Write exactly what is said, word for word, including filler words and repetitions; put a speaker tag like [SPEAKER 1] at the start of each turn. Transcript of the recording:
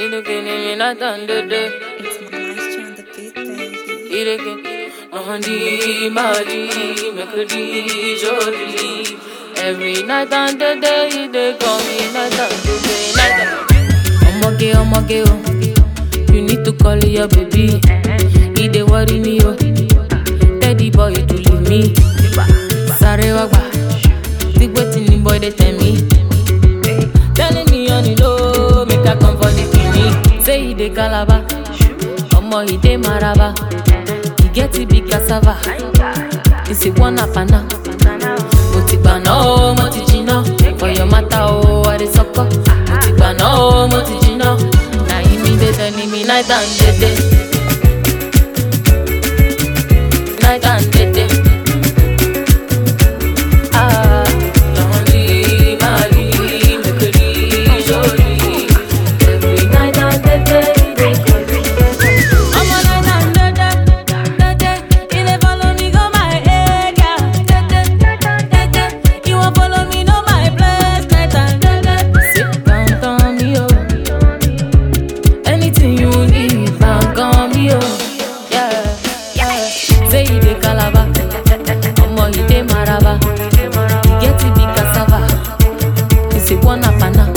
[SPEAKER 1] me not under the.
[SPEAKER 2] It's moisture on the beat, baby.
[SPEAKER 1] It again. Mondi, Madi, Mekudi, Jodi. Every night and the day, they call me night and the day, night and the day. Omoge, omoge, oh. You need to call your baby. He dey worry me, oh. Teddy boy, to leave me. Sorry, wagba. Think waiting, the boy, they tell me. Telling me on the low, make a come for the clinic. Say he dey Calabar, omo he dey Maraba. He get it big cassava. He say one apana. Motibana oh, motijina. For your matter oh, I dey sucker. Motibana oh, motijina. Now he me dey telling me night and day. Night and day. Ah, lonely, Mali, Mekudi, Jodi. Every night and day, they call me. I'm a night and day, day, day. He dey follow me go my area. Day, day, day, day. He won't follow me no my place. Night and day, day. Sit down, down me oh. Anything you need, down, call me oh. Yeah, yeah. Say he dey Calabar, omo he dey Maraba. He get it big cassava. He say one apana.